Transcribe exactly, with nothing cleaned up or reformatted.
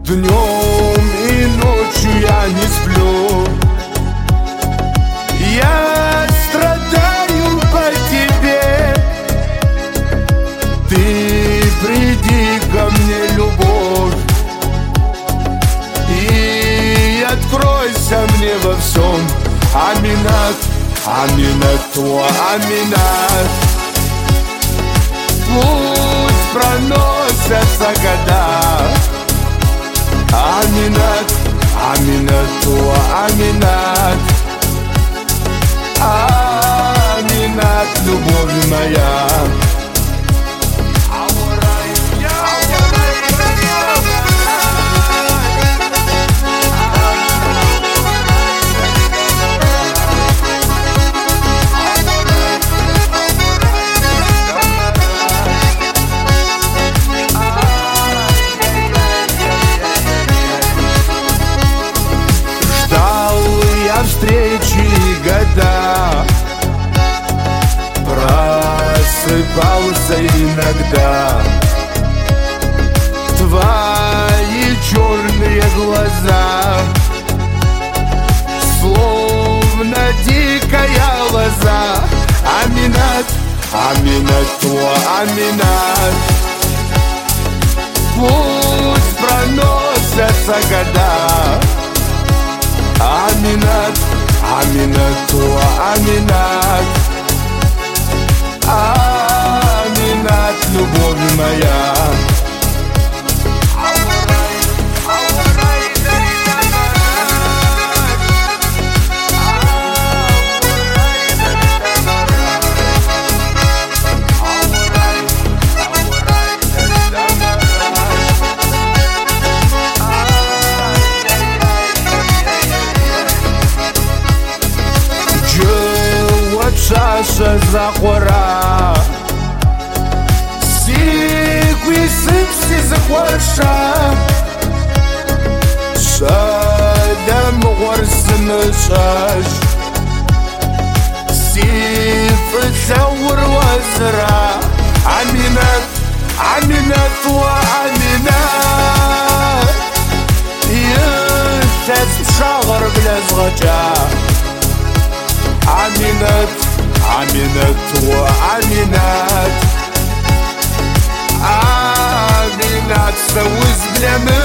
Днем и ночью я не сплю. Я страдаю по тебе. Ты приди ко мне, любовь, и откройся мне во всем. Аминат, аминат, о, аминат. Пусть проносятся года. Аминат, аминат, о, аминат. Аминат, любовь моя. Встречи года, просыпался иногда. Твои черные глаза, словно дикая лоза. Аминат, аминат, о, аминат. Пусть проносятся года. Аминат, аминат, о, аминат. Аминат, любовь моя. Шаша захора, сикви сипси захваша, шадам горсны шаш, сиф заур вазра. Аминат, аминат, о, аминат. Ешес шагар блязгача. Аминат, аминат, о, аминат. Аминат, соуз блемы.